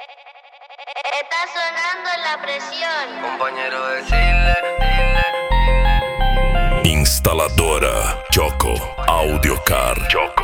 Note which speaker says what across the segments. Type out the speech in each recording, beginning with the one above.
Speaker 1: Está sonando la presión.
Speaker 2: Compañero, decirle.
Speaker 3: Instaladora Choco Audiocar.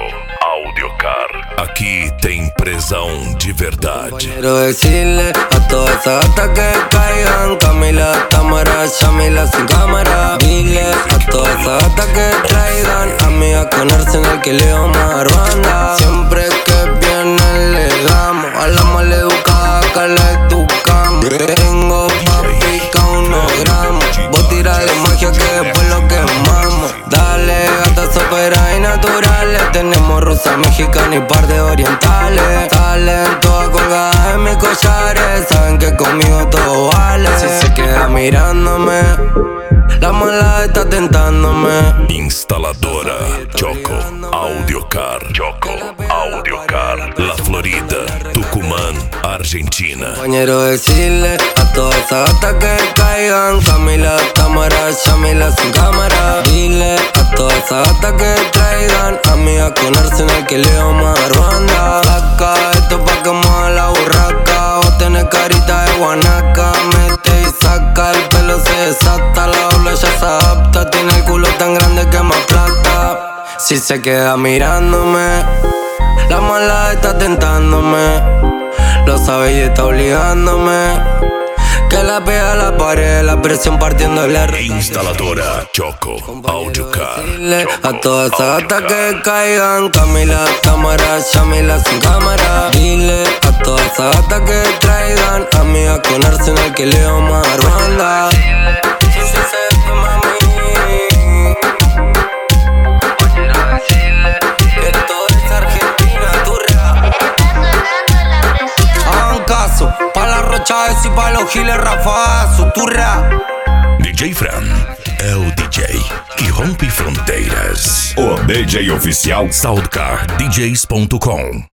Speaker 3: Aqui tem presão de verdade.
Speaker 2: Compañero, decirle a todas esas gatas que caigan. Camila, Tamara, Shamila sin cámara. Dile a todas esas gatas que traigan amigas con Arsenal que le vamos a dar banda. Siempre que viene le damos a la maleducada que la educamos. Tengo papi con unos gramos. Vos tirale magia que después lo quemamos. Dale, gatas ópera y naturales. Tenemos rusa, mexicana y par de orientales. Salen todas colgadas en mis collares. Saben que conmigo todo vale. Si se queda mirándome, la mala está tentándome.
Speaker 3: Instaladora Choco Audiocar. La Florida, Tucumán, Argentina.
Speaker 2: Compañero, decirle a todas esas gatas que caigan. Camila, Tamara, Shamila sin cámara. Dile a todas esas gatas que traigan amigas con Arsenal que le vamos a dar banda. Saca esto pa' que mueva la burraca. Vos tenés carita de guanaca. Mete y saca, el pelo se desata. La ola ya se adapta. Tiene el culo tan grande que más plata. Si se queda mirándome, la mala está tentándome. Lo sabe y está obligándome. Que la pega a la pared, la presión partiendo la red.
Speaker 3: Instaladora Choco Audiocar.
Speaker 2: A todas esas gatas que caigan. Camila, Tamara, Shamila sin cámara. Dile a todas esas gatas que traigan amigas con Arsenal que le vamos a dar banda. Chávez y pa' los giles Rafazo, turra.
Speaker 3: DJ Fran é o DJ que rompe fronteiras. O DJ oficial SoundCardDJs.com.